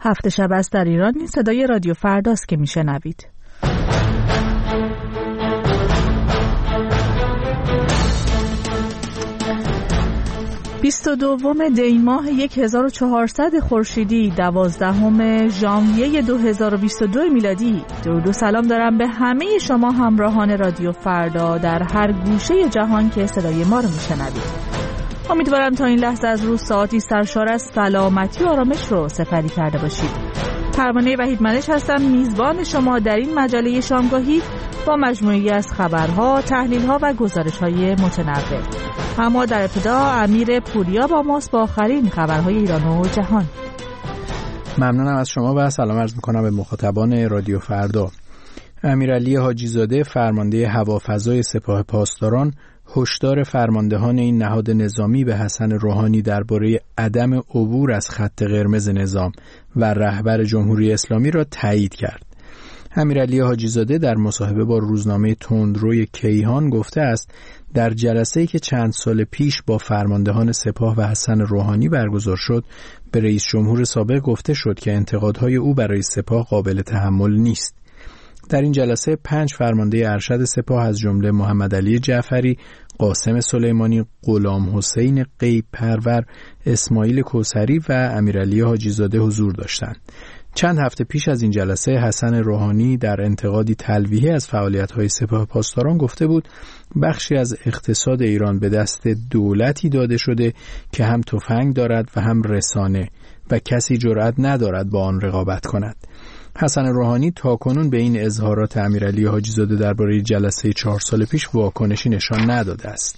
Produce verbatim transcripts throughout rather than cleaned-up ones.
هفت شب است در ایران. این صدای رادیو فرداست که میشنوید. بیست و دوم دی ماه هزار و چهارصد خورشیدی، دوازدهم ژانویه دو هزار و بیست و دو میلادی. درود و سلام دارم به همه شما همراهان رادیو فردا در هر گوشه جهان که صدای ما رو میشنوید. امیدوارم تا این لحظه از روز ساعتی سرشار از سلامتی و آرامش رو سپری کرده باشید. پروانه وحید منش هستم، میزبان شما در این مجله شامگاهی با مجموعه‌ای از خبرها، تحلیل‌ها و گزارش‌های متنوع. اما در ابتدا امیر پوریا با ماست با آخرین خبرهای ایران و جهان. ممنونم از شما و سلام عرض می‌کنم به مخاطبان رادیو فردا. امیرعلی حاجی زاده فرمانده هوافضای سپاه پاسداران هشدار فرماندهان این نهاد نظامی به حسن روحانی درباره عدم عبور از خط قرمز نظام و رهبر جمهوری اسلامی را تایید کرد. امیرعلی حاجی زاده در مصاحبه با روزنامه تندروی کیهان گفته است در جلسه‌ای که چند سال پیش با فرماندهان سپاه و حسن روحانی برگزار شد، به رئیس جمهور سابق گفته شد که انتقادهای او برای سپاه قابل تحمل نیست. در این جلسه پنج فرمانده ارشد سپاه از جمله محمد علی جعفری، قاسم سلیمانی، غلام حسین غیب پرور، اسماعیل کوثری و امیرعلی حاجی زاده حضور داشتند. چند هفته پیش از این جلسه حسن روحانی در انتقادی تلویحی از فعالیت‌های سپاه پاسداران گفته بود بخشی از اقتصاد ایران به دست دولتی داده شده که هم تفنگ دارد و هم رسانه و کسی جرأت ندارد با آن رقابت کند. حسن روحانی تاکنون به این اظهارات امیرعلی حاجی زاده درباره جلسه چهار سال پیش واکنشی نشان نداده است.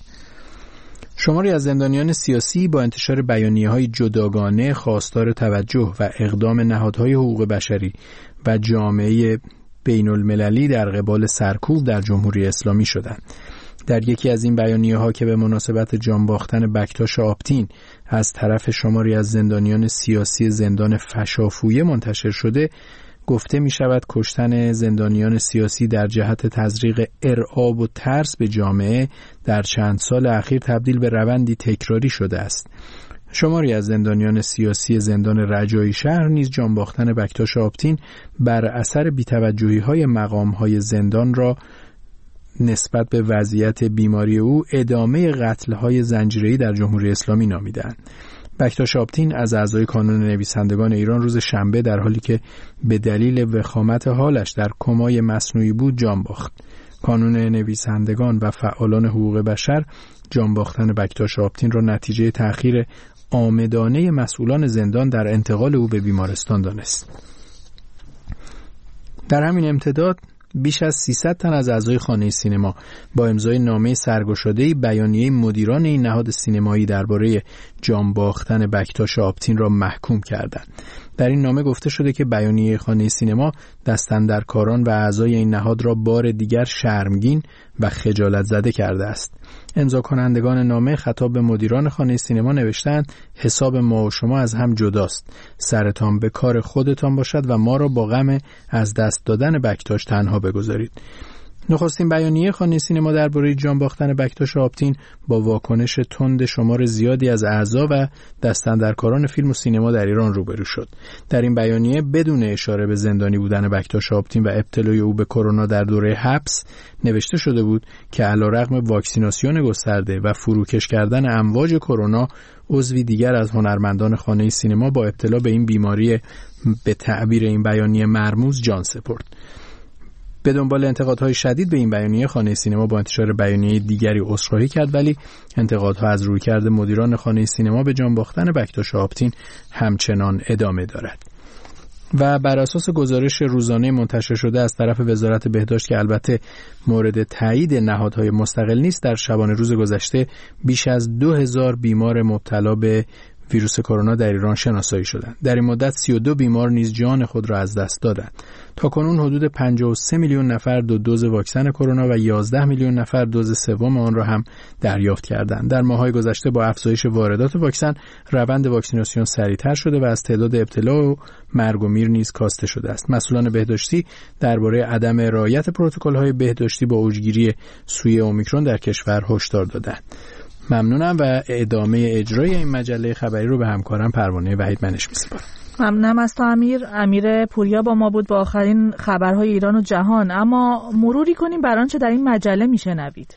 شماری از زندانیان سیاسی با انتشار بیانیه‌های جداگانه خواستار توجه و اقدام نهادهای حقوق بشری و جامعه بین‌المللی در قبال سرکوب در جمهوری اسلامی شدند. در یکی از این بیانیه‌ها که به مناسبت جان باختن بکتاش آبتین از طرف شماری از زندانیان سیاسی زندان فشافویه منتشر شده، گفته می شود کشتن زندانیان سیاسی در جهت تزریق ارعاب و ترس به جامعه در چند سال اخیر تبدیل به روندی تکراری شده است. شماری از زندانیان سیاسی زندان رجایی شهر نیز جان باختن بکتاش آبتین بر اثر بی‌توجهی‌های مقام‌های زندان را نسبت به وضعیت بیماری او ادامه قتل‌های زنجیره‌ای در جمهوری اسلامی نامیدند. بکتاش آبتین از اعضای کانون نویسندگان ایران روز شنبه در حالی که به دلیل وخامت حالش در کمای مصنوعی بود جان باخت. کانون نویسندگان و فعالان حقوق بشر جان باختن بکتاش آبتین را نتیجه تأخیر عامدانه مسئولان زندان در انتقال او به بیمارستان دانست. در همین امتداد بیش از سیصد تن از اعضای خانه سینما با امضای نامه سرگشاده‌ای بیانیه مدیران این نهاد سینمایی درباره جان باختن بکتاش آبتین را محکوم کردند. در این نامه گفته شده که بیانیه خانه سینما دستاندرکاران و اعضای این نهاد را بار دیگر شرمگین و خجالت زده کرده است. امضا کنندگان نامه خطاب به مدیران خانه سینما نوشتند حساب ما و شما از هم جداست. سرتان به کار خودتان باشد و ما را با غم از دست دادن بکتاش تنها بگذارید. نخستین بیانیه خانه سینما درباره جان باختن بکتاش آبتین با واکنش تند شمار زیادی از اعضا و دستاندرکاران فیلم و سینما در ایران روبرو شد. در این بیانیه بدون اشاره به زندانی بودن بکتاش آبتین و ابتلای او به کرونا در دوره حبس نوشته شده بود که علیرغم واکسیناسیون گسترده و فروکش کردن امواج کرونا، عضوی دیگر از هنرمندان خانه سینما با ابتلا به این بیماری به تعبیر این بیانیه مرموز جان سپرد. به دنبال انتقادهای شدید به این بیانیه خانه سینما با انتشار بیانیه دیگری عذرخواهی کرد، ولی انتقادها از رویکرد مدیران خانه سینما به جان باختن بکتاش آبتین همچنان ادامه دارد. و بر اساس گزارش روزانه منتشر شده از طرف وزارت بهداشت که البته مورد تایید نهادهای مستقل نیست، در شبانه روز گذشته بیش از دو هزار بیمار مبتلا به ویروس کرونا در ایران شناسایی شدند. در این مدت سی و دو بیمار نیز جان خود را از دست دادند. تاکنون حدود پنجاه و سه میلیون نفر دو دوز واکسن کرونا و یازده میلیون نفر دوز سوم آن را هم دریافت کردند. در ماه‌های گذشته با افزایش واردات واکسن، روند واکسیناسیون سریعتر شده و از تعداد ابتلا و مرگ و میر نیز کاسته شده است. مسئولان بهداشتی درباره عدم رعایت پروتکل‌های بهداشتی با اوجگیری سویه اومیکرون در کشور هشدار دادند. ممنونم و ادامه اجرای این مجله خبری رو به همکارم پروانه وحید منش می‌سپارم. ممنونم از تو امیر. امیر پوریا با ما بود با آخرین خبرهای ایران و جهان. اما مروری کنیم بر آنچه در این مجله میشنوید.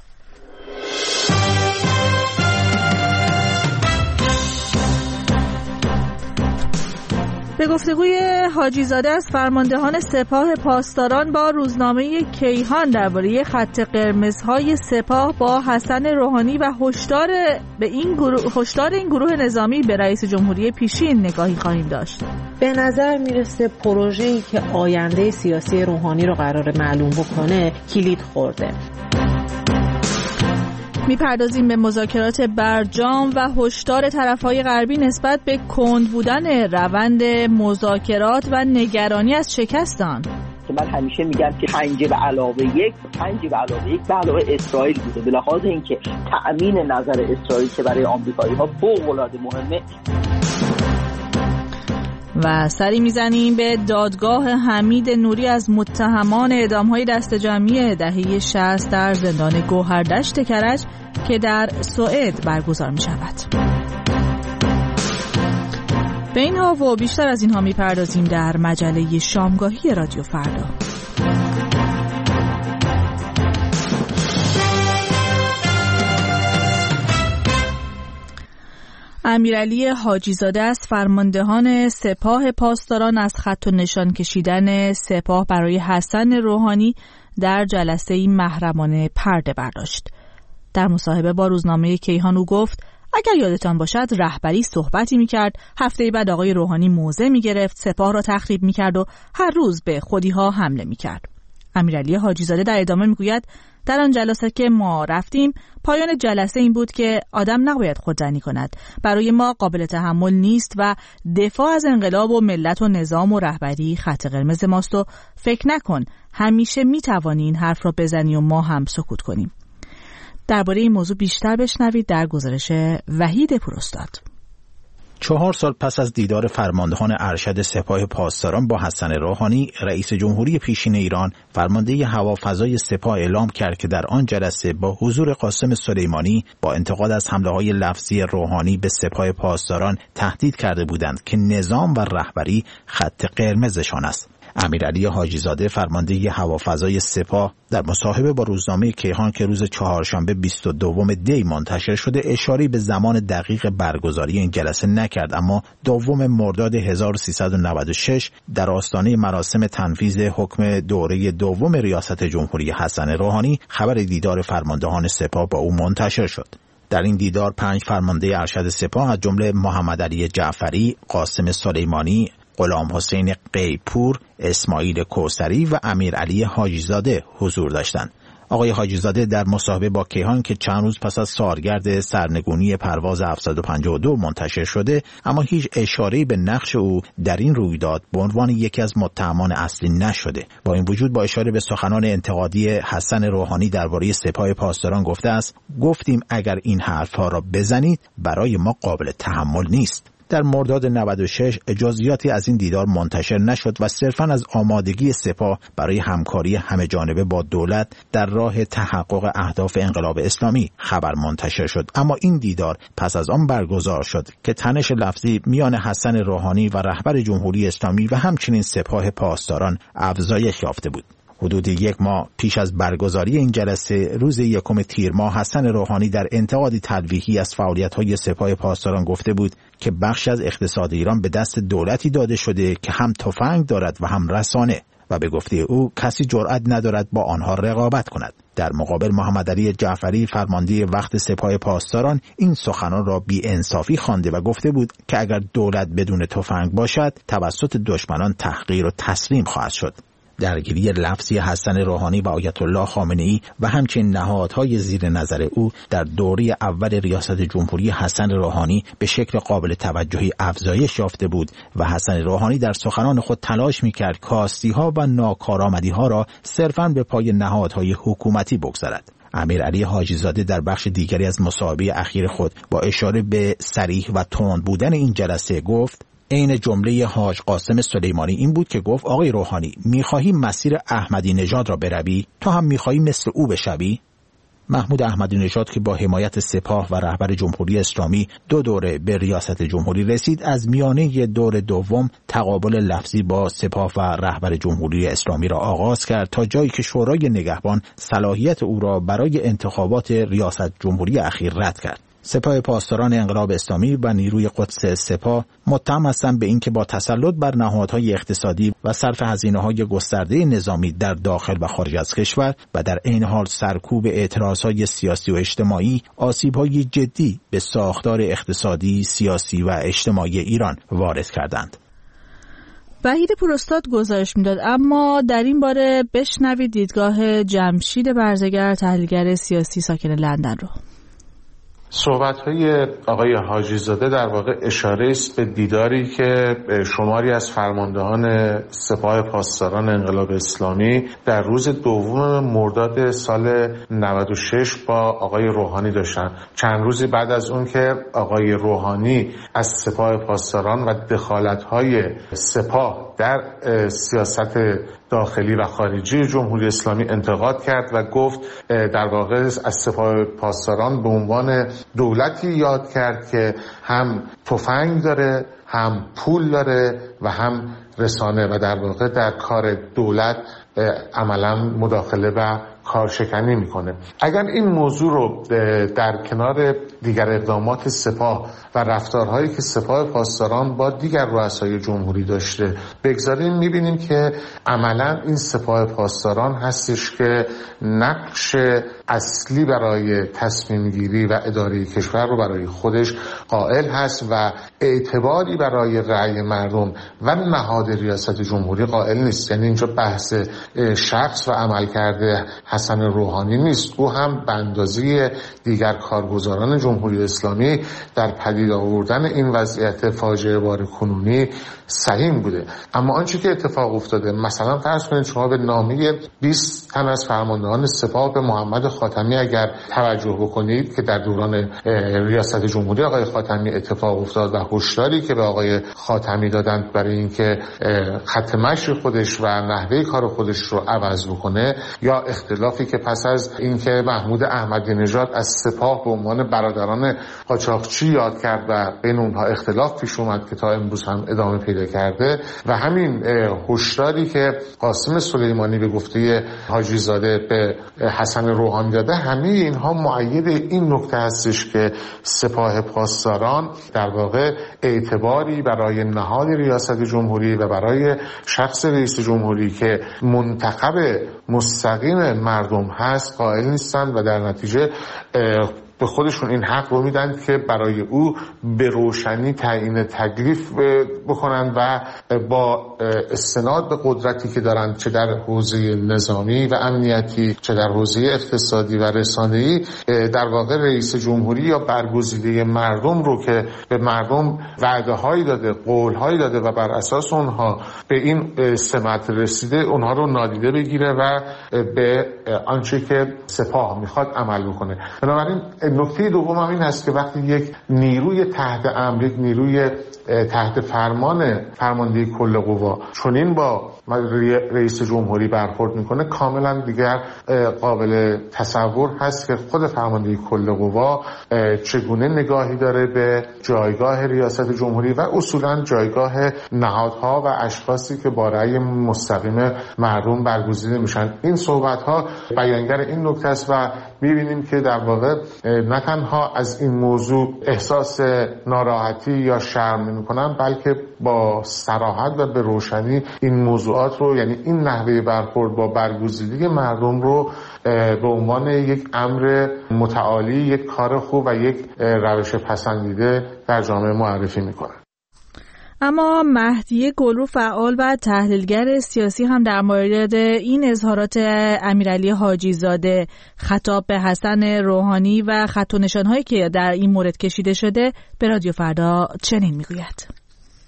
به گفتگوی حاجی زاده از فرماندهان سپاه پاسداران با روزنامه کیهان درباره خط قرمزهای سپاه با حسن روحانی و هشدار به این گروه هشدار این گروه نظامی به رئیس جمهوری پیشین نگاهی خواهیم داشت. به نظر میرسه پروژه‌ای که آینده سیاسی روحانی رو قرار معلوم بکنه کلید خورده. میپردازیم به مذاکرات برجام و هشدار طرفهای غربی نسبت به کند بودن روند مذاکرات و نگرانی از شکست آن. من همیشه میگم که پنج به علاوه یک پنج به علاوه یک به علاوه اسرائیل بوده، به لحاظ اینکه تأمین نظر اسرائیل که برای آمریکایی‌ها فوق‌العاده مهمه. و سری میزنیم به دادگاه حمید نوری از متهمان اعدام‌های دست جمعی دهه شصت در زندان گوهردشت کرج که در سوئد برگزار می‌شود. به اینها و بیشتر از اینها می‌پردازیم در مجله شامگاهی رادیو فردا. امیرعلی حاجی زاده از فرماندهان سپاه پاسداران از خط و نشان کشیدن سپاه برای حسن روحانی در جلسه‌ای محرمانه پرده برداشت. در مصاحبه با روزنامه کیهان او گفت اگر یادتان باشد رهبری صحبتی می‌کرد، هفته بعد آقای روحانی موضع می‌گرفت، سپاه را تخریب می‌کرد و هر روز به خودی‌ها حمله می‌کرد. امیرعلی حاجی زاده در ادامه می‌گوید در آن جلسه که ما رفتیم پایان جلسه این بود که آدم نباید خودزنی کند. برای ما قابل تحمل نیست و دفاع از انقلاب و ملت و نظام و رهبری خط قرمز ماست و فکر نکن همیشه میتوانی این حرف را بزنی و ما هم سکوت کنیم. درباره این موضوع بیشتر بشنوید در گزارش وحید پوراستاد. چهار سال پس از دیدار فرماندهان ارشد سپاه پاسداران با حسن روحانی، رئیس جمهوری پیشین ایران فرمانده هوافضای سپاه اعلام کرد که در آن جلسه با حضور قاسم سلیمانی با انتقاد از حمله‌های لفظی روحانی به سپاه پاسداران تهدید کرده بودند که نظام و رهبری خط قرمزشان است. امیرعلی حاجی زاده فرمانده هوافضای سپاه در مصاحبه با روزنامه کیهان که روز چهارشنبه بیست و دوم دی منتشر شده اشاره به زمان دقیق برگزاری این جلسه نکرد، اما دوم مرداد هزار و سیصد و نود و شش در آستانه مراسم تنفیذ حکم دوره دوم ریاست جمهوری حسن روحانی خبر دیدار فرماندهان سپاه با او منتشر شد. در این دیدار پنج فرمانده ارشد سپاه از جمله محمد علی جعفری، قاسم سلیمانی، غلام حسین قیپور، اسماعیل کوثری و امیرعلی حاجی زاده حضور داشتند. آقای حاجی زاده در مصاحبه با کیهان که چند روز پس از سالگرد سرنگونی پرواز هفتصد و پنجاه و دو منتشر شده، اما هیچ اشاره‌ای به نقش او در این رویداد به عنوان یکی از متهمان اصلی نشده. با این وجود با اشاره به سخنان انتقادی حسن روحانی درباره سپاه پاسداران گفته است: گفتیم اگر این حرفها را بزنید برای ما قابل تحمل نیست. در مرداد نود و شش اجازیاتی از این دیدار منتشر نشد و صرفاً از آمادگی سپاه برای همکاری همه‌جانبه با دولت در راه تحقق اهداف انقلاب اسلامی خبر منتشر شد. اما این دیدار پس از آن برگزار شد که تنش لفظی میان حسن روحانی و رهبر جمهوری اسلامی و همچنین سپاه پاسداران افزایش یافته بود. حدود یک ماه پیش از برگزاری این جلسه روز یکم تیر ماه حسن روحانی در انتقادی تلویحی از فعالیت‌های سپاه پاسداران گفته بود که بخش از اقتصاد ایران به دست دولتی داده شده که هم تفنگ دارد و هم رسانه و به گفته او کسی جرأت ندارد با آنها رقابت کند. در مقابل محمد علی جعفری فرمانده وقت سپاه پاسداران این سخنان را بی انصافی خوانده و گفته بود که اگر دولت بدون تفنگ باشد توسط دشمنان تحقیر و تسلیم خواهد شد. درگیری لفظی حسن روحانی و آیت الله خامنه‌ای و همچنین نهادهای زیر نظر او در دوره اول ریاست جمهوری حسن روحانی به شکل قابل توجهی افزایش یافته بود و حسن روحانی در سخنان خود تلاش می‌کرد کاستی‌ها و ناکارآمدی‌ها را صرفاً به پای نهادهای حکومتی بگذارد. امیرعلی حاجی زاده در بخش دیگری از مصاحبه اخیر خود با اشاره به صریح و تند بودن این جلسه گفت: عین جمله حاج قاسم سلیمانی این بود که گفت آقای روحانی میخواهی مسیر احمدی نژاد را بروی، تو هم میخواهی مثل او بشوی؟ محمود احمدی نژاد که با حمایت سپاه و رهبر جمهوری اسلامی دو دوره به ریاست جمهوری رسید، از میانه دور دوم تقابل لفظی با سپاه و رهبر جمهوری اسلامی را آغاز کرد تا جایی که شورای نگهبان صلاحیت او را برای انتخابات ریاست جمهوری اخیر رد کرد. سپاه پاسداران انقلاب اسلامی و نیروی قدس سپاه متهم هستند به اینکه با تسلط بر نهادهای اقتصادی و صرف هزینه‌های گسترده نظامی در داخل و خارج از کشور و در عین حال سرکوب اعتراضهای سیاسی و اجتماعی آسیب‌های جدی به ساختار اقتصادی، سیاسی و اجتماعی ایران وارد کردند. وحید پوراستاد گزارش میداد. اما در این باره بشنوید دیدگاه جمشید برزگر، تحلیلگر سیاسی ساکن لندن رو. صحبت‌های آقای حاجی زاده در واقع اشاره است به دیداری که شماری از فرماندهان سپاه پاسداران انقلاب اسلامی در روز دوم مرداد سال نود و شش با آقای روحانی داشتن. چند روزی بعد از اون که آقای روحانی از سپاه پاسداران و دخالت‌های سپاه در سیاست داخلی و خارجی جمهوری اسلامی انتقاد کرد و گفت در واقع از سپاه پاسداران به عنوان دولتی یاد کرد که هم تفنگ داره، هم پول داره و هم رسانه و در واقع در کار دولت عملا مداخله و کارشکنی میکنه. اگر این موضوع رو در کنار دیگر اقدامات سپاه و رفتارهایی که سپاه پاسداران با دیگر رؤسای جمهوری داشته بگذاریم، میبینیم که عملا این سپاه پاسداران هستش که نقش اصلی برای تصمیم گیری و اداره کشور رو برای خودش قائل هست و اعتباری برای رأی مردم و نهاد ریاست جمهوری قائل نیست. یعنی اینجا بحث شخص و عملکرد حسن روحانی نیست، او هم به اندازه دیگر کارگزاران جمهوری اسلامی در پدید آوردن این وضعیت فاجعه بار کنونی سهیم بوده. اما آنچه که اتفاق افتاده، مثلا فرض کنید شما به نامه بیست تن از فرماندهان سپاه به محمد خاتمی اگر توجه بکنید که در دوران ریاست جمهوری آقای خاتمی اتفاق افتاد و هشداری که به آقای خاتمی دادند برای اینکه خط مشی خودش و نحوه کار خودش رو عوض بکنه، یا اختلافی که پس از اینکه محمود احمدی نژاد از سپاه به عنوان برادران قاچاقچی یاد کرد و بین اونها اختلاف پیش اومد که تا امروز هم ادامه پیدا کرده، و همین هشداری که قاسم سلیمانی به گفته حاجی زاده به حسن روحانی داده، همه اینها مؤید این نکته هستش که سپاه پاسداران در واقع اعتباری برای نهاد ریاست جمهوری و برای شخص رئیس جمهوری که منتخب مستقیم مردم هست قائل نیستند و در نتیجه به خودشون این حق رو میدن که برای او به روشنی تعیین تکلیف بکنن و با استناد به قدرتی که دارن، چه در حوزه نظامی و امنیتی، چه در حوزه اقتصادی و رسانه‌ای، در واقع رئیس جمهوری یا برگزیده مردم رو که به مردم وعده هایی داده، قول هایی داده و بر اساس اونها به این سمت رسیده، اونها رو نادیده بگیره و به آنچه که سپاه میخواد عمل بکنه. بنابراین نکته دوم هم این هست که وقتی یک نیروی تحت امر، یک نیروی تحت فرمان فرماندهی کل قوا چنین با رئیس جمهوری برخورد میکنه، کاملا دیگر قابل تصور هست که خود فرماندهی کل قوا چگونه نگاهی داره به جایگاه ریاست جمهوری و اصولا جایگاه نهادها و اشخاصی که با رأی مستقیم مردم برگزیده میشن. این صحبت ها بیانگر این نکته است و میبینیم که در واقع نه تنها از این موضوع احساس ناراحتی یا شرم نمی‌کنن، بلکه با صراحت و به روشنی این موضوعات رو، یعنی این نحوه برخورد با برگزیدگی مردم رو به عنوان یک امر متعالی، یک کار خوب و یک روش پسندیده در جامعه معرفی می‌کنن. اما مهدی گلو، فعال و تحلیلگر سیاسی، هم در مورد این اظهارات امیرعلی حاجی زاده خطاب به حسن روحانی و خط و نشان‌هایی که در این مورد کشیده شده به رادیو فردا چنین میگوید: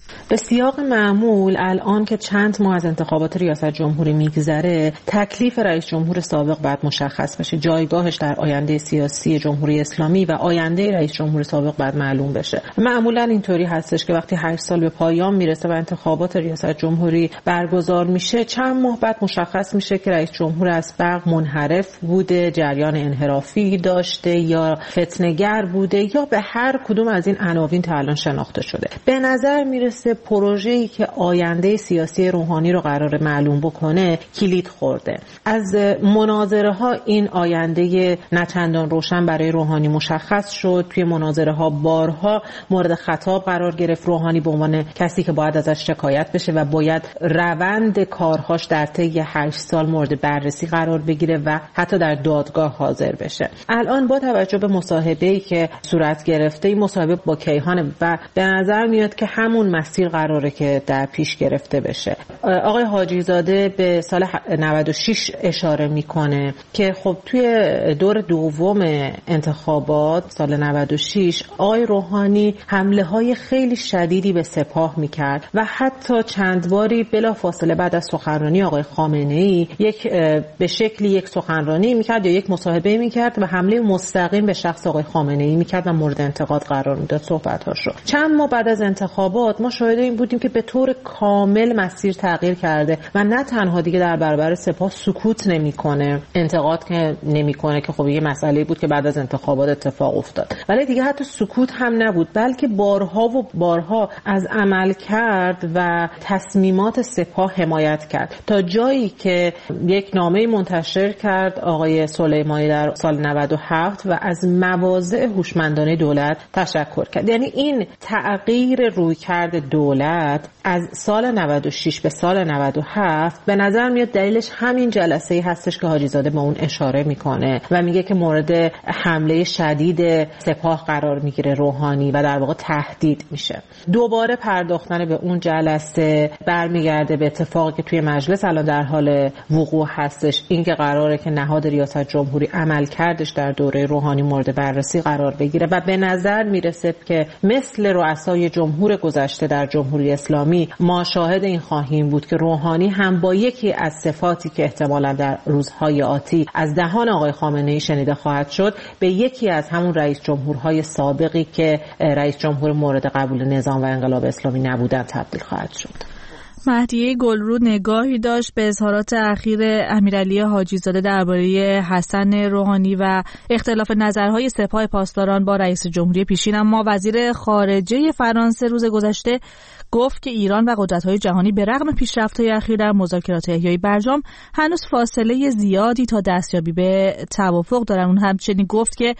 به سیاق معمول الان که چند ماه از انتخابات ریاست جمهوری میگذره، تکلیف رئیس جمهور سابق باید مشخص بشه، جایگاهش در آینده سیاسی جمهوری اسلامی و آینده رئیس جمهور سابق باید معلوم بشه. معمولا اینطوری هستش که وقتی هشت سال به پایان میرسه و انتخابات ریاست جمهوری برگزار میشه، چند ماه بعد مشخص میشه که رئیس جمهور از برق منحرف بوده، جریان انحرافی داشته یا فتنه‌گر بوده یا به هر کدوم از این عناوین تا الان شناخته شده. به نظر میرسه پروژه‌ای که آینده سیاسی روحانی رو قرار معلوم بکنه کلید خورده. از مناظره ها این آینده نه چندان روشن برای روحانی مشخص شد. توی مناظره ها بارها مورد خطاب قرار گرفت روحانی به عنوان کسی که باید ازش شکایت بشه و باید روند کارهاش در طی هشت سال مورد بررسی قرار بگیره و حتی در دادگاه حاضر بشه. الان با توجه به مصاحبه‌ای که صورت گرفته، این مصاحبه با کیهان و به نظر میاد که همون مسیر قراره که در پیش گرفته بشه. آقای حاجی زاده به سال نود و شش اشاره میکنه که خب توی دور دوم انتخابات سال نود و شش آقای روحانی حمله های خیلی شدیدی به سپاه میکرد و حتی چند باری بلافاصله بعد از سخنرانی آقای خامنه‌ای یک به شکلی یک سخنرانی میکرد یا یک مصاحبه میکرد و حمله مستقیم به شخص آقای خامنه‌ای میکرد و مورد انتقاد قرار میداد صحبت‌هاش رو. چند ماه بعد از انتخابات ما شاهد این بودیم که به طور کامل مسیر تغییر کرده و نه تنها دیگه در برابر سپاه سکوت نمیکنه، انتقاد که نمیکنه که خب یه مسئله بود که بعد از انتخابات اتفاق افتاد، ولی دیگه حتی سکوت هم نبود، بلکه بارها و بارها از عمل کرد و تصمیمات سپاه حمایت کرد تا جایی که یک نامه منتشر کرد آقای سلیمانی در سال نود و هفت و از مواضع هوشمندانه دولت تشکر کرد. یعنی این تغییر رویکرد دولت از سال نود و شش به سال نود و هفت به نظر میاد دلیلش همین جلسه‌ای هستش که حاجی زاده به اون اشاره میکنه و میگه که مورد حمله شدید سپاه قرار میگیره روحانی و در واقع تهدید میشه. دوباره پرداختن به اون جلسه برمیگرده به اتفاقی که توی مجلس الان در حال وقوع هستش، این که قراره که نهاد ریاست جمهوری عمل کردش در دوره روحانی مورد بررسی قرار بگیره و به نظر میرسه که مثل رؤسای جمهور گذشته در جمهوری اسلامی ما شاهد این خواهیم بود که روحانی هم با یکی از صفاتی که احتمالاً در روزهای آتی از دهان آقای خامنه‌ای شنیده خواهد شد به یکی از همون رئیس جمهورهای سابقی که رئیس جمهور مورد قبول نظام و انقلاب اسلامی نبودن تبدیل خواهد شد. مهدیه گلرو نگاهی داشت به اظهارات اخیر امیرعلی حاجی زاده درباره حسن روحانی و اختلاف نظرهای سپاه پاسداران با رئیس جمهوری پیشین. اما وزیر خارجه فرانسه روز گذشته گفت که ایران و قدرت‌های جهانی به رغم پیشرفت‌های اخیر در مذاکرات احیای برجام هنوز فاصله زیادی تا دستیابی به توافق دارن. اون همچنین گفت که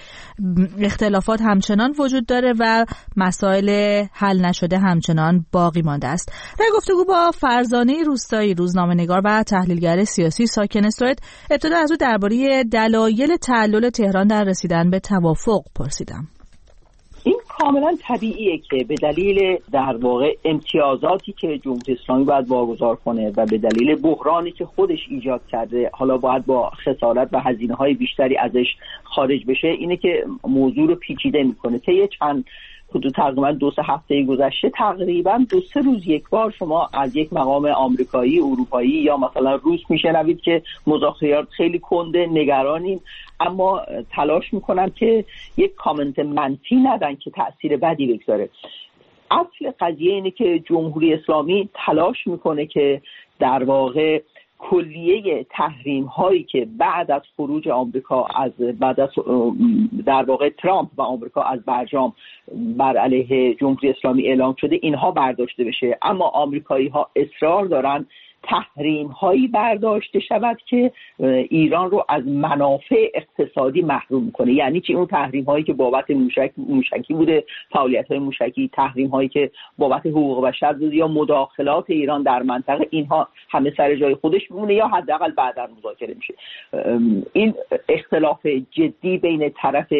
اختلافات همچنان وجود داره و مسائل حل نشده همچنان باقی مانده است. در گفتگو با فرزانه روستایی روزنامه‌نگار و تحلیلگر سیاسی ساکن سوئد ابتدا از او درباره دلایل تعلل تهران در رسیدن به توافق پرسیدم. این کاملا طبیعیه که به دلیل در واقع امتیازاتی که جمهوری اسلامی باید واگذار کنه و به دلیل بحرانی که خودش ایجاد کرده حالا باید با خسارت و هزینه‌های بیشتری ازش خارج بشه، اینه که موضوع رو پیچیده میکنه. طی چند حدود تقریبا دو سه هفته گذشته تقریبا دو سه روز یک بار شما از یک مقام آمریکایی، اروپایی یا مثلا روس میشنوید که مذاکرات خیلی کنده، نگرانیم، اما تلاش میکنن که یک کامنت منفی ندن که تأثیر بدی بگذاره. اصل قضیه اینه که جمهوری اسلامی تلاش میکنه که در واقع کلیه تحریم هایی که بعد از خروج آمریکا از بعد از در واقع ترامپ و آمریکا از برجام بر علیه جمهوری اسلامی اعلام شده اینها برداشته بشه، اما آمریکایی ها اصرار دارن تحریم هایی برداشته شود که ایران رو از منافع اقتصادی محروم کنه. یعنی چی؟ اون تحریم هایی که بابت موشک موشکی بوده، فعالیت های موشکی، تحریم هایی که بابت حقوق بشر بوده یا مداخلات ایران در منطقه، اینها همه سر جای خودش میمونه یا حداقل بعدا مذاکره میشه. این اختلاف جدی بین طرف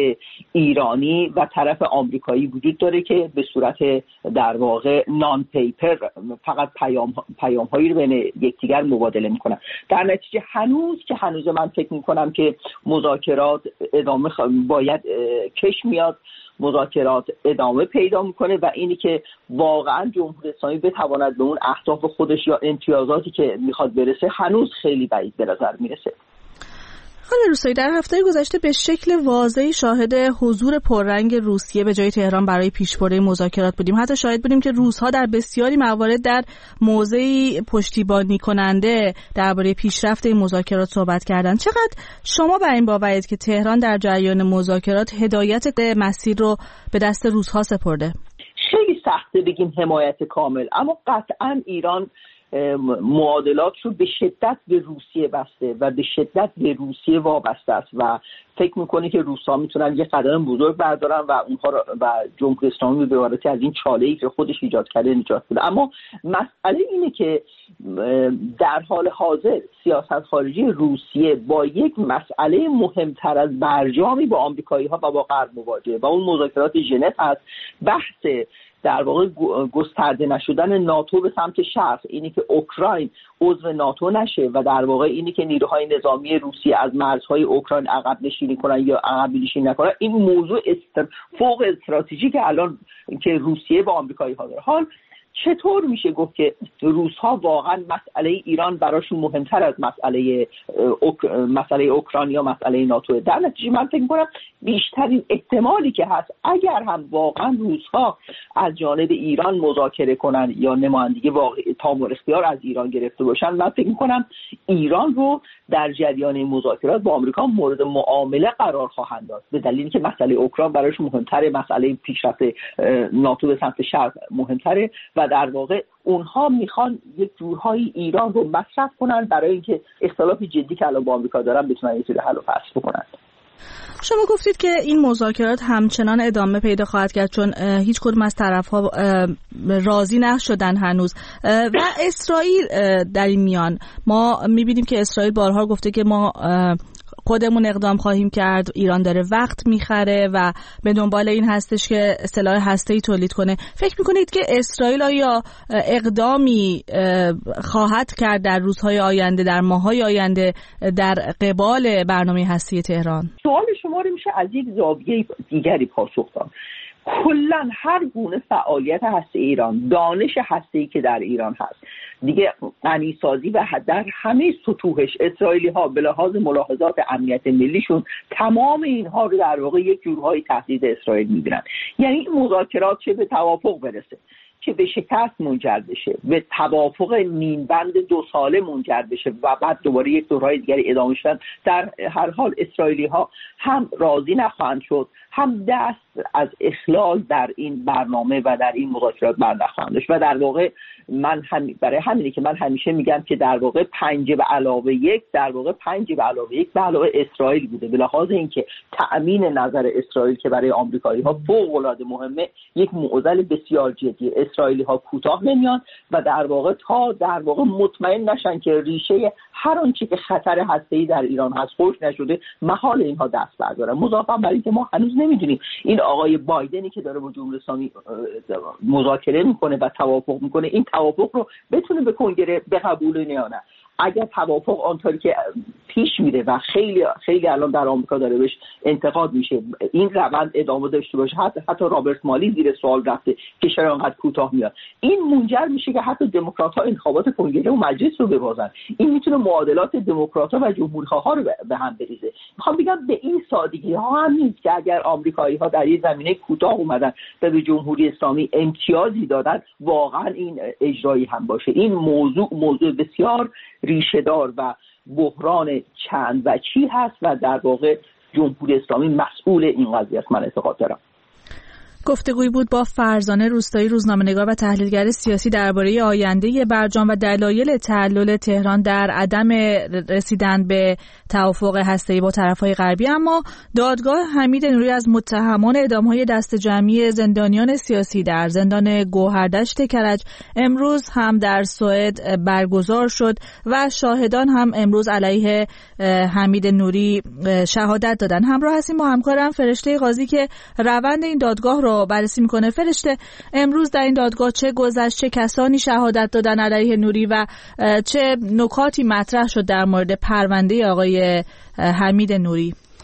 ایرانی و طرف آمریکایی وجود داره که به صورت در واقع نان پیپر فقط پیام پیام هایی رو بین یکدیگر مبادله میکنن. در نتیجه هنوز که هنوز من فکر میکنم که مذاکرات ادامه باید کش میاد. مذاکرات ادامه پیدا میکنه و اینی که واقعا جمهوری اسلامی بتواند به اون اهداف خودش یا امتیازاتی که میخواد برسه هنوز خیلی بعید به نظر میرسه. خانم روستایی، در هفته گذشته به شکل واضحی شاهد حضور پررنگ روسیه به جای تهران برای پیشبرد مذاکرات بودیم. حتی شاهد بودیم که روس‌ها در بسیاری موارد در موضعی پشتیبانی کننده درباره پیشرفت این مذاکرات صحبت کردند. چقدر شما بر این باورید که تهران در جریان مذاکرات هدایت مسیر رو به دست روس‌ها سپرده؟ خیلی سخته بگیم حمایت کامل، اما قطعاً ایران معادلات رو به شدت به روسیه بسته و به شدت به روسیه وابسته است و فکر میکنه که روس‌ها میتونن یه قدم بزرگ بردارن و اونها و جمهوری اسلامی به عبارتی از این چاله‌ای که خودش ایجاد کرده نجات بده. اما مسئله اینه که در حال حاضر سیاست خارجی روسیه با یک مسئله مهمتر از برجامی با آمریکایی‌ها و با غرب مواجهه و اون مذاکرات ژنو هست. بحث در واقع گسترده نشدن ناتو به سمت شرق، اینی که اوکراین عضو ناتو نشه و در واقع اینی که نیروهای نظامی روسیه از مرزهای اوکراین عقب نشینی کنن یا عقب نشینی نکنن، این موضوع استر... فوق استراتژیک که الان که روسیه با آمریکایی‌ها داره. حال چطور میشه گفت که روس‌ها واقعا مسئله ایران براشون مهمتر از مسئله اوک... مسئله اوکراین یا مسئله ناتو؟ در نتیجه من فکر می‌کنم بیشترین احتمالی که هست اگر هم واقعا روس‌ها از جانب ایران مذاکره کنن یا نمایندگی واقعی تام اختیار از ایران گرفته باشن، من فکر می‌کنم ایران رو در جریان مذاکرات با آمریکا مورد معامله قرار خواهند داد، به دلیلی که مسئله اوکراین براشون مهمتره، مسئله پیشرفت ناتو به سمت شرق مهمتره و در واقع اونها میخوان یک جورهایی ایران رو مصرف کنن برای اینکه اختلاف جدی که الان با آمریکا دارن بتونن یه جوری حل و فصل بکنن. شما گفتید که این مذاکرات همچنان ادامه پیدا خواهد کرد چون هیچ کدوم از طرف‌ها راضی نشدن هنوز و اسرائیل در این میان. ما می‌بینیم که اسرائیل بارها گفته که ما خودمون اقدام خواهیم کرد، ایران داره وقت میخره و به دنبال این هستش که سلاح هسته‌ای تولید کنه. فکر میکنید که اسرائیل آیا اقدامی خواهد کرد در روزهای آینده، در ماه‌های آینده در قبال برنامه هسته‌ای تهران؟ سوال شما رو میشه از یک زاویه دیگری پاسخ داد. کلا هر گونه فعالیت هسته ایران، دانش هسته‌ای که در ایران هست دیگه، غنیسازی و در همه سطوحش، اسرائیلی ها به لحاظ ملاحظات امنیت ملیشون تمام اینها رو در واقع یک جورهای تهدید اسرائیل میبینن. یعنی این مذاکرات چه به توافق برسه، که به شکست منجر بشه، به توافق نیمبند دو ساله منجر بشه و بعد دوباره یک دورهای دیگری ادامه شدن، در هر حال اسرائیلی ها هم راضی نخواهند شد، هم دست از اخلال در این برنامه و در این مذاکرات بر نخواهند داشت. و در واقع من هم برای همینه که من همیشه میگم که در واقع پنج به علاوه یک در واقع پنج به علاوه یک به علاوه اسرائیل بوده، به لحاظ اینکه تأمین نظر اسرائیل که برای آمریکایی ها فوق العاده مهمه، یک معضل بسیار جدی. اسرائیلی ها کوتاه نمیان و در واقع تا در واقع مطمئن نشن که ریشه هر آنچه که خطر هسته‌ای در ایران هست خشک نشده، محال اینها دست بردارن. مضافاً بر اینکه ما هنوز نمیدونیم این آقای بایدنی که داره با جمهوری اسلامی مذاکره میکنه و توافق میکنه، این توافق رو بتونه به کنگره بقبوله یا نه. اگر توافق آنطوری که پیش میره و خیلی خیلی الان در آمریکا داره بهش انتقاد میشه، این روند ادامه داشته باشه، حتی حتی رابرت مالی زیر سوال رفته که چرا انقدر کوتاه میاد، این منجر میشه که حتی دموکرات‌ها انتخابات کنگره و مجلس رو ببازن. این میتونه معادلات دموکرات‌ها و جمهوری‌خواها رو به هم بریزه. میخوام بگم به این سادگی ها هم نیست که اگر آمریکایی‌ها در یه زمینه کوتاه اومدن و به جمهوری اسلامی امتیازی دادن واقعا این اجرایی هم باشه. این موضوع موضوع بسیار ریشه‌دار و بحران چند وجهی هست و در واقع جمهوری اسلامی مسئول این قضیه است، من اعتقاد دارم. گفتگویی بود با فرزانه روستایی، روزنامه‌نگار و تحلیلگر سیاسی درباره آینده برجام و دلایل تعلل تهران در عدم رسیدن به توافق هسته‌ای با طرف‌های غربی. اما دادگاه حمید نوری از متهمان اعدام‌های دست جمعی زندانیان سیاسی در زندان گوهردشت کرج امروز هم در سوئد برگزار شد و شاهدان هم امروز علیه حمید نوری شهادت دادن. همراه هستیم با همکارم فرشته قاضی که روند این دادگاه رو بررسی میکنه. فرشته، امروز در این دادگاه چه گذشت، چه کسانی شهادت دادن علیه نوری و چه نکاتی مطرح شد در مورد پرونده آقای حمید نوری؟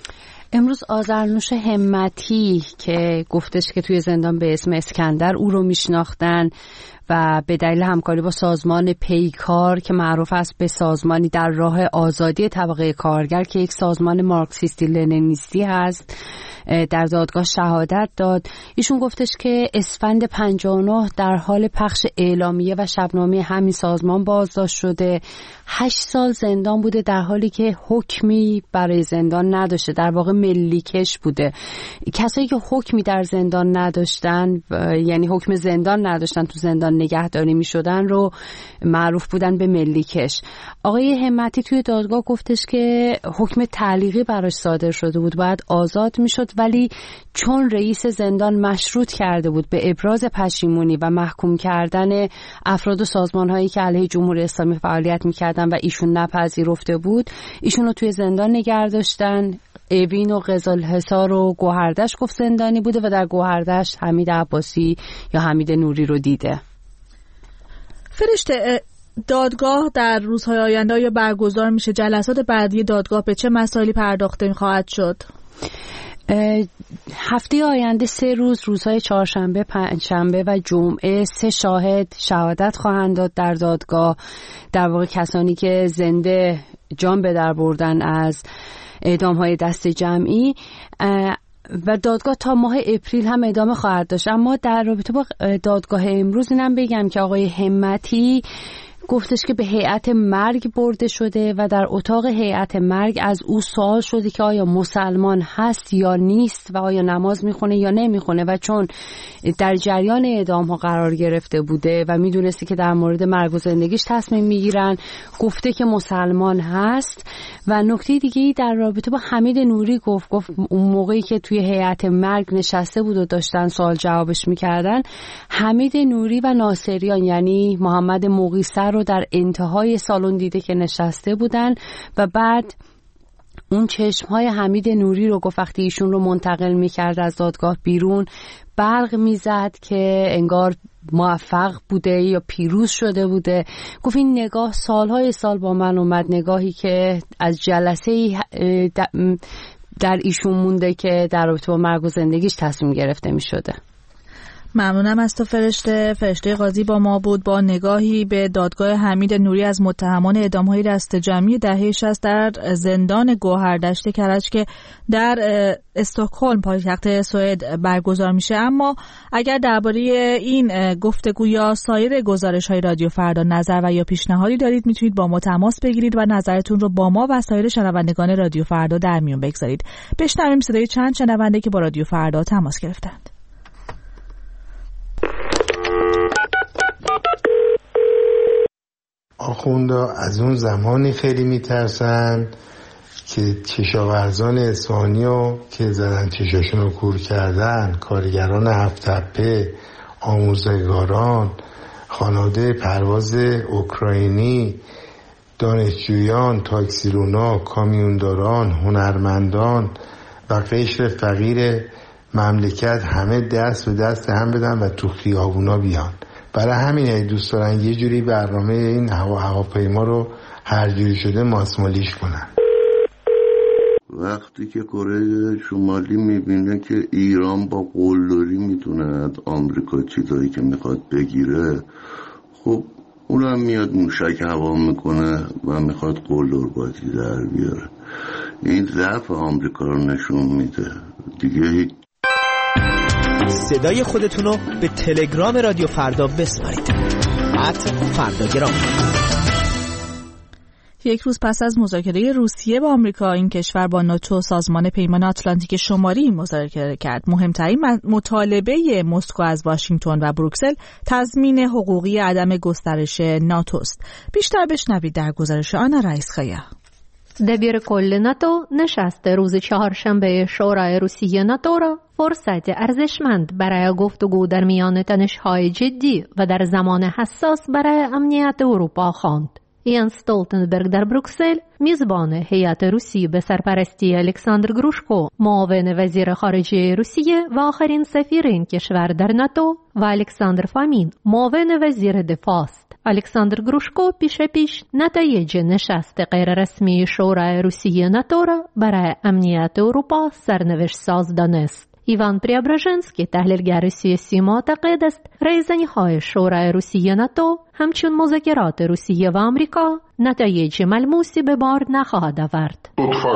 امروز آذرنوش همتی که گفتش که توی زندان به اسم اسکندر او رو میشناختن و به دلیل همکاری با سازمان پیکار که معروف است به سازمانی در راه آزادی طبقه کارگر که یک سازمان مارکسیستی لنینیستی هست، در دادگاه شهادت داد. ایشون گفتش که اسفند پنجاه و نه در حال پخش اعلامیه و شبنامه همین سازمان بازداشت شده، هشت سال زندان بوده در حالی که حکمی برای زندان نداشته، در واقع ملی کش بوده. کسایی که حکمی در زندان نداشتن، یعنی حکم زندان نداشتن، تو زندان نگهداری می شدن رو معروف بودن به ملی کش. آقای همتی توی دادگاه گفتش که حکم تعلیقی براش صادر شده بود، باید آزاد می شد، ولی چون رئیس زندان مشروط کرده بود به ابراز پشیمونی و محکوم کردن افراد و سازمان‌هایی که علیه جمهوری اسلامی فعالیت می‌کردن و ایشون نپذیرفته بود، ایشون رو توی زندان نگه داشتن. اوین و قزلحصار و گوهردش گفت زندانی بوده و در گوهردش حمید عباسی یا حمید نوری رو دیده. فرشته، دادگاه در روزهای آینده یا برگزار میشه؟ جلسات بعدی دادگاه به چه مسائلی پرداخته خواهد شد؟ هفته آینده سه روز، روزهای چهارشنبه، پنجشنبه و جمعه، سه شاهد شهادت خواهند داد در دادگاه، در واقع کسانی که زنده جان به در بردن از اعدام‌های دست جمعی، و دادگاه تا ماه اپریل هم ادامه خواهد داشت. اما در رابطه با دادگاه امروز اینم بگم که آقای همتی گفتش که به هیئت مرگ برده شده و در اتاق هیئت مرگ از او سوال شده که آیا مسلمان هست یا نیست و آیا نماز میخونه یا نمیخونه، و چون در جریان اعدام ها قرار گرفته بوده و میدونسته که در مورد مرگ و زندگیش تصمیم میگیرن، گفته که مسلمان هست. و نکته دیگه در رابطه با حمید نوری گفت گفت اون موقعی که توی هیئت مرگ نشسته بود و داشتن سوال جوابش میکردن، حمید نوری و ناصریان یعنی محمد مقیسر رو در انتهای سالن دیده که نشسته بودن و بعد اون چشمهای حمید نوری رو گفت وقتی ایشون رو منتقل میکرد از دادگاه بیرون، برق میزد که انگار موفق بوده یا پیروز شده بوده. گفت این نگاه سالهای سال با من اومد، نگاهی که از جلسه در ایشون مونده که در رابطه با مرگ و زندگیش تصمیم گرفته میشده. ممنونم از تو فرشته. فرشته قاضی با ما بود با نگاهی به دادگاه حمید نوری از متهمان اعدام‌های دست جمعی دهه شصت در زندان گوهردشت کرج که در استکهلم پایتخت سوئد برگزار میشه. اما اگر درباره این گفتگو یا سایر گزارش‌های رادیو فردا نظر و یا پیشنهادی دارید، میتونید با ما تماس بگیرید و نظرتون رو با ما و سایر شنوندگان رادیو فردا در میون بگذارید. بشنویم صدای چند شنونده که با رادیو فردا تماس گرفتند. آخوندا از اون زمانی خیلی میترسن که کشاورزان اصفهانی رو که زدن چشاشون رو کور کردن، کارگران هفت تپه، آموزگاران، خانواده پرواز اوکراینی، دانشجویان، تاکسیرونا، کامیونداران، هنرمندان و قشر فقیر مملکت همه دست به دست هم بدن و تو خیابونا بیان. برای همین دوست دارن یه جوری برنامه این هوا هواپیما رو هر جوری شده ماسمالیش کنن. وقتی که کره شمالی میبینه که ایران با قلدری میتونه از آمریکا چیزایی که میخواد بگیره، خب اونم میاد موشک هوا میکنه و میخواد قلدر بازی در بیاره. این ضعف آمریکا رو نشون میده دیگه. صدای خودتونو به تلگرام رادیو فردا بسپارید. ات فرداگرام. یک روز پس از مذاکره روسیه با آمریکا، این کشور با ناتو سازمان پیمان آتلانتیک شمالی مذاکره کرد. مهمترین مطالبه مسکو از واشنگتن و بروکسل تضمین حقوقی عدم گسترش ناتو است. بیشتر بشنوید در گزارش آنا رئیسخیا. دبیر کل ناتو نشست روز چهارشنبه شورای روسیه ناتو را فرصت ارزشمند برای گفتگو در میان تنش‌های جدی و در زمان حساس برای امنیت اروپا خواند. ینس استولتنبرگ در بروکسل میزبان هیئت روسی به سرپرستی الکساندر گروشکو معاون وزیر خارجه روسیه و آخرین سفیر این کشور در ناتو و الکساندر فامین معاون وزیر دفاع است. الکساندر گروشکو پیش پیش نتایج نشست غیررسمی شورای روسیه ناتو را برای امنیت اروپا سرنوشت ساز دانست. ایوان پریابراژنسکی تحلیلگر سیاسی معتقد است ریزنی‌های شورای روسیه ناتو همچون مذاکرات روسیه و آمریکا نتایج ملموسی به بار نخواهد آورد.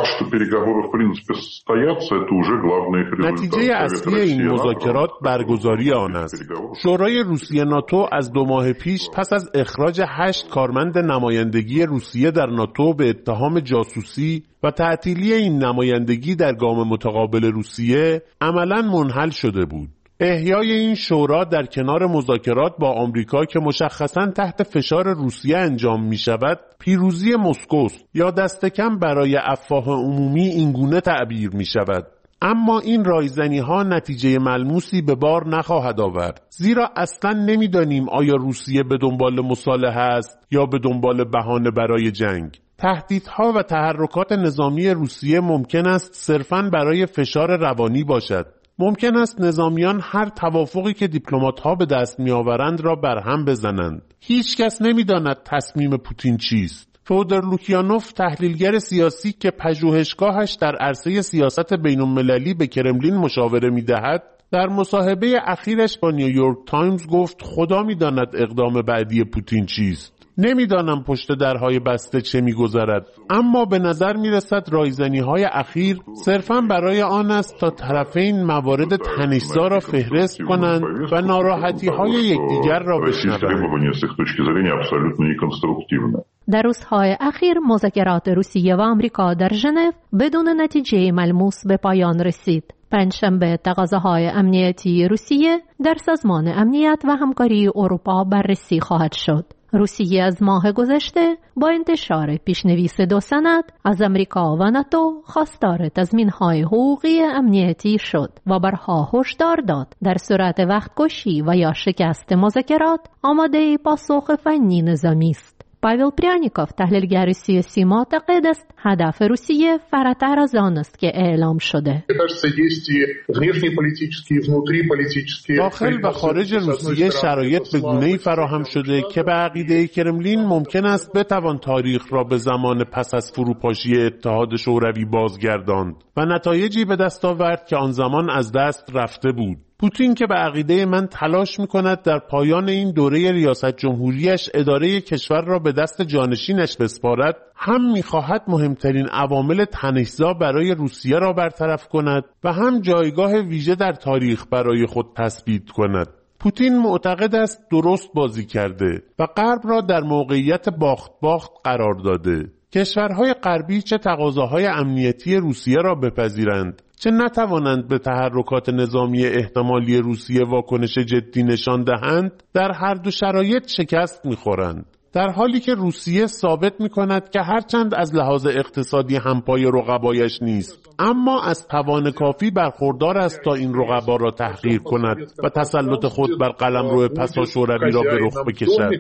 نتیجه اصلی این مذاکرات برگزاری آن است. شورای روسیه ناتو از دو ماه پیش پس از اخراج هشت کارمند نمایندگی روسیه در ناتو به اتهام جاسوسی و تعطیلی این نمایندگی در گام متقابل روسیه عملاً منحل شده بود. احیای این شورا در کنار مذاکرات با آمریکا که مشخصاً تحت فشار روسیه انجام می شود پیروزی مسکوست یا دست کم برای افواه عمومی اینگونه تعبیر می شود. اما این رایزنی ها نتیجه ملموسی به بار نخواهد آورد، زیرا اصلاً نمیدانیم آیا روسیه به دنبال مصالحه است یا به دنبال بهانه برای جنگ. تهدیدها و تحرکات نظامی روسیه ممکن است صرفاً برای فشار روانی باشد. ممکن است نظامیان هر توافقی که دیپلمات‌ها به دست می‌آورند را برهم بزنند. هیچ کس نمی‌داند تصمیم پوتین چیست. فودر لوکیانوف تحلیلگر سیاسی که پژوهشگاهش در عرصه سیاست بین‌المللی به کرملین مشاوره می‌دهد، در مصاحبه اخیرش با نیویورک تایمز گفت خدا می‌داند اقدام بعدی پوتین چیست. نمیدانم پشت درهای بسته چه میگذرد، اما به نظر میرسد رایزنی‌های اخیر صرفاً برای آن است تا طرفین موارد تنش‌زا را فهرست کنند و ناراحتی‌های یکدیگر را بشنوند. در روزهای اخیر مذاکرات روسیه و آمریکا در ژنو بدون نتیجه ملموس به پایان رسید. پنجشنبه تقاضاهای امنیتی روسیه در سازمان امنیت و همکاری اروپا بررسی خواهد شد. روسیه از ماه گذشته با انتشار پیشنویس دو سند از امریکا و ناتو خواستار تضمین‌های حقوقی امنیتی شد و برها هشدار داد در صورت وقت‌کشی و یا شکست مذاکرات آماده پاسخ فنی نظامی است. پاول پریانیکوف تحلیلگر سیاسی معتقد است هدف روسیه فراتر از آن است که اعلام شده. داخل و خارج روسیه شرایط به گونه‌ای فراهم شده که به عقیده کرملین ممکن است بتوان تاریخ را به زمان پس از فروپاشی اتحاد شوروی بازگرداند و نتایجی به دست آورد که آن زمان از دست رفته بود. پوتین که به عقیده من تلاش می‌کند در پایان این دوره ریاست جمهوریش اداره کشور را به دست جانشینش بسپارد، هم می‌خواهد مهمترین عوامل تنش‌زا برای روسیه را برطرف کند و هم جایگاه ویژه در تاریخ برای خود تثبیت کند. پوتین معتقد است درست بازی کرده و غرب را در موقعیت باخت باخت قرار داده. کشورهای غربی چه تقاضاهای امنیتی روسیه را بپذیرند، چه نتوانند به تحرکات نظامی احتمالی روسیه واکنش جدی نشان دهند، در هر دو شرایط شکست می‌خورند. در حالی که روسیه ثابت می‌کند که هرچند از لحاظ اقتصادی همپای رقبایش نیست، اما از توان کافی برخوردار است تا این رقبا را تحقیر کند و تسلط خود بر قلمرو پسا شوروی را به رخ بکشد.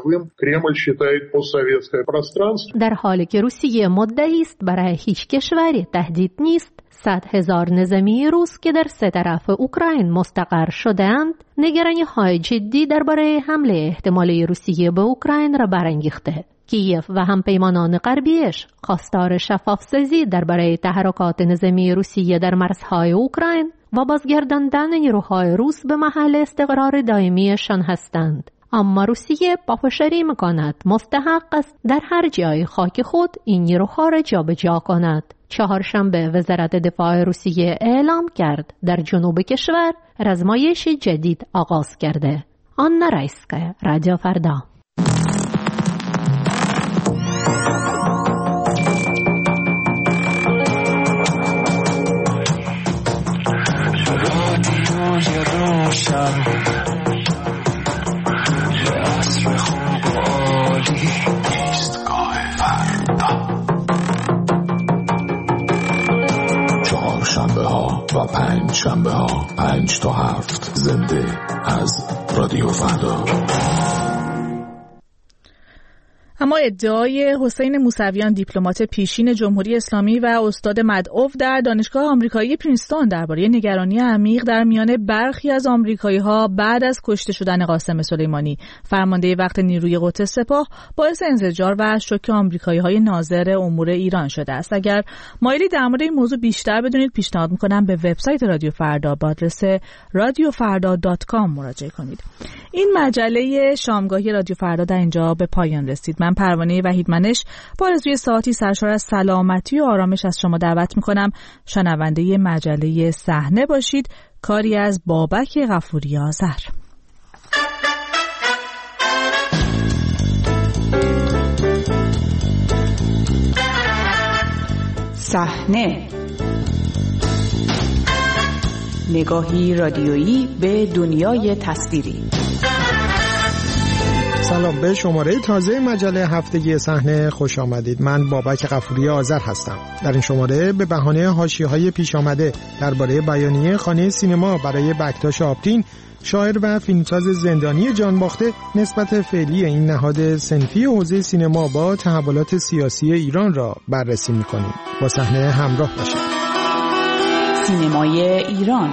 در حالی که روسیه مدعی است برای هیچ کشوری تهدید نیست، صد هزار نظامی روس که در سه طرف اوکراین مستقر شده‌اند، نگرانی‌های جدی درباره حمله احتمالی روسیه به اوکراین را برانگیخته. کیف و همپیمانان غربیش خواستار شفاف‌سازی درباره تحرکات نظامی روسیه در مرزهای اوکراین و بازگرداندن نیروهای روس به محل استقرار دائمیشان هستند. اما روسیه پافشاری می‌کند مستحق است در هر جای خاک خود این نیروها را جابجا کند. چهارشنبه وزارت دفاع روسیه اعلام کرد در جنوب کشور رزمایش جدید آغاز کرده. آنا رایسکا، رادیو فردا. رادیوی روشن عصر خوب و عالی، ایستگاه فردا. چهارشنبه ها و پنج شنبه ها پنج تا هفت زنده از رادیو فردا. اما ادعای حسین موسویان دیپلمات پیشین جمهوری اسلامی و استاد مدعو در دانشگاه آمریکایی پرینستون درباره نگرانی عمیق در میان برخی از آمریکایی‌ها بعد از کشته شدن قاسم سلیمانی فرمانده وقت نیروی قدس سپاه باعث انزجار و شوک آمریکایی‌های ناظر امور ایران شده است. اگر مایلی در مورد این موضوع بیشتر بدونید پیشنهاد می‌کنم به وبسایت رادیو فردا با آدرس رادیو فردا دات کام مراجعه کنید. این مجله شامگاهی رادیو فردا در اینجا به پایان رسید. من پروانه وحیدمنش با آرزوی ساعتی سرشار از سلامتی و آرامش از شما دعوت میکنم شنونده مجله صحنه باشید. کاری از بابک غفوری آذر. صحنه، نگاهی رادیویی به دنیای تصویری. سلام، به شماره تازه مجله هفتگی صحنه خوش آمدید. من بابک غفوری آذر هستم. در این شماره به بهانه حاشیه‌های پیش آمده درباره بیانیه خانه سینما برای بکتاش آپتین، شاعر و فیلمساز زندانی جانباخته، نسبت فعلی این نهاد صنفی حوزه سینما با تحولات سیاسی ایران را بررسی می‌کنیم. با صحنه همراه باشید. سینمای ایران.